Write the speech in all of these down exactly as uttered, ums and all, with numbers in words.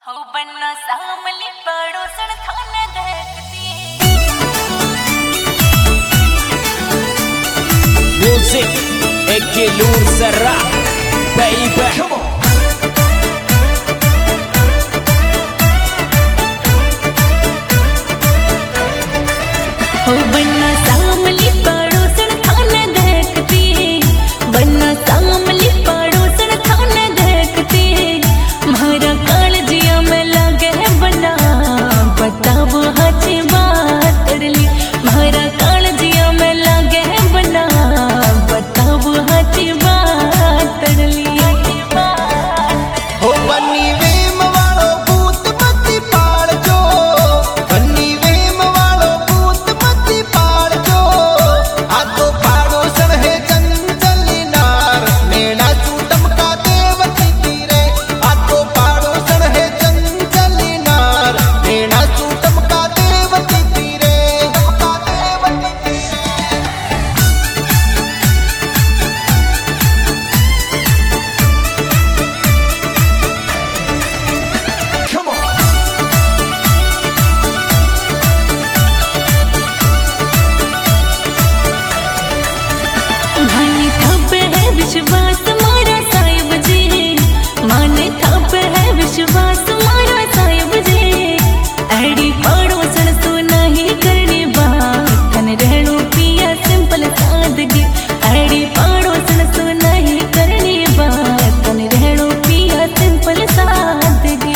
हो बन्ना सामली पड़ोसन थाने देखती Music Eki Lur Serra Baby हो बन्ना सामली पड़ोसन थाने देखती बन्ना सामली पड़ोसन थाने देखती मारा कालजिया में लगे बना बताओ हची बात करली मारा कालजिया में लगे बना बताओ हची बात करली हो बन्नी वेम वालो भूत मती पाड़ जो बन्नी वेम वालो भूत मती पाड़ जो आ तो पाड़ोसन है चंचली नार नेना चूटम का देवती तीरे आ तो पाड़ोसन है चंचली नार नेना चूटम का देवती तीरे का देवती तीरे Come on. माने थप है विश्वास मारा साहिब जी माने थप है विश्वास मारा साहिब जी एड़ी पड़ोसन तो नहीं करनी बात तन रहणो पिया सिंपल सादगी एड़ी पड़ोसन तो नहीं करनी बात तन रहणो पिया सिंपल सादगी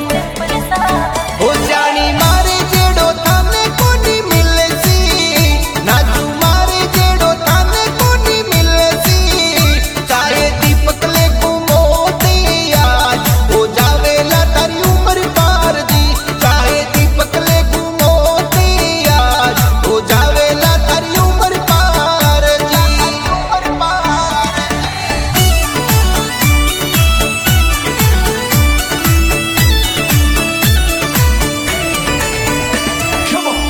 हो जानी मारे जेड़ो थाने कोनी मिलसी नाचू मारे जेड़ो थाने कोनी मिलसी चाहे दीपक ले घूमो आज हो जावेला तारी उम्र पार दी चाहे दीपक ले घूमो आज हो जावेला तारी उम्र पार जी उम्र पार Come on.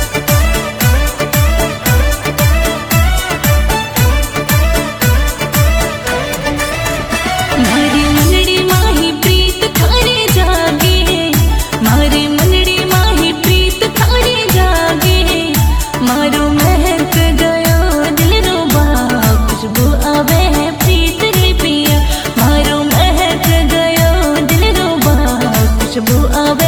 मारी मनड़ी माही प्रीत थारे जागे मारे मनड़ी माही प्रीत थारे जागे मारो महक गयो दिल रोबा खुशबू आवे है प्रीत रे पिया मारो महक गयो दिल रोबा खुशबू आवे